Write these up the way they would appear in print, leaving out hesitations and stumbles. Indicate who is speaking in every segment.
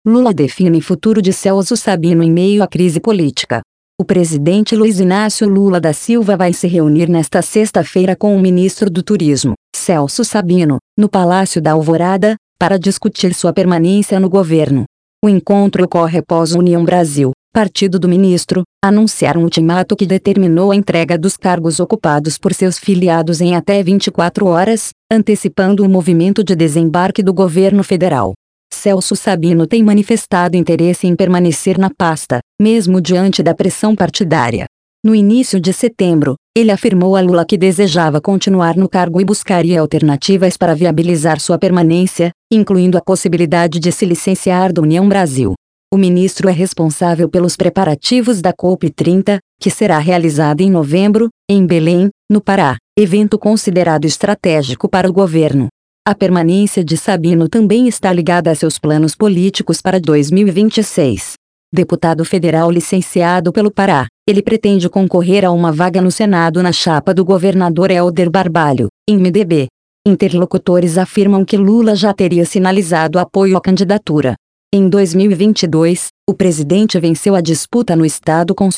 Speaker 1: Lula define futuro de Celso Sabino em meio à crise política. O presidente Luiz Inácio Lula da Silva vai se reunir nesta sexta-feira com o ministro do Turismo, Celso Sabino, no Palácio da Alvorada, para discutir sua permanência no governo. O encontro ocorre após a União Brasil, partido do ministro, anunciar um ultimato que determinou a entrega dos cargos ocupados por seus filiados em até 24 horas, antecipando o movimento de desembarque do governo federal. Celso Sabino tem manifestado interesse em permanecer na pasta, mesmo diante da pressão partidária. No início de setembro, ele afirmou a Lula que desejava continuar no cargo e buscaria alternativas para viabilizar sua permanência, incluindo a possibilidade de se licenciar da União Brasil. O ministro é responsável pelos preparativos da COP30, que será realizada em novembro, em Belém, no Pará, evento considerado estratégico para o governo. A permanência de Sabino também está ligada a seus planos políticos para 2026. Deputado federal licenciado pelo Pará, ele pretende concorrer a uma vaga no Senado na chapa do governador Helder Barbalho, em MDB. Interlocutores afirmam que Lula já teria sinalizado apoio à candidatura. Em 2022, o presidente venceu a disputa no estado com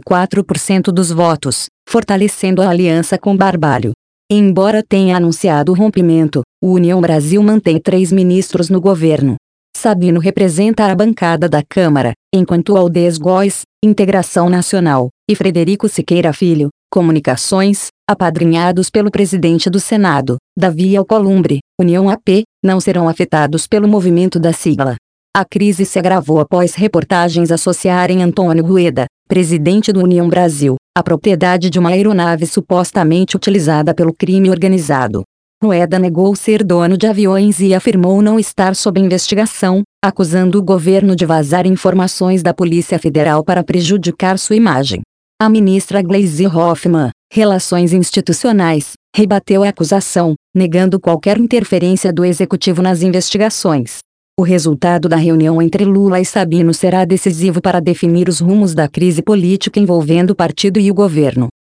Speaker 1: 54% dos votos, fortalecendo a aliança com Barbalho. Embora tenha anunciado o rompimento, o União Brasil mantém 3 ministros no governo. Sabino representa a bancada da Câmara, enquanto Aldez Góes, Integração Nacional, e Frederico Siqueira Filho, Comunicações, apadrinhados pelo presidente do Senado, Davi Alcolumbre, União AP, não serão afetados pelo movimento da sigla. A crise se agravou após reportagens associarem Antônio Rueda, presidente do União Brasil, à propriedade de uma aeronave supostamente utilizada pelo crime organizado. Rueda negou ser dono de aviões e afirmou não estar sob investigação, acusando o governo de vazar informações da Polícia Federal para prejudicar sua imagem. A ministra Gleisi Hoffmann, Relações Institucionais, rebateu a acusação, negando qualquer interferência do executivo nas investigações. O resultado da reunião entre Lula e Sabino será decisivo para definir os rumos da crise política envolvendo o partido e o governo.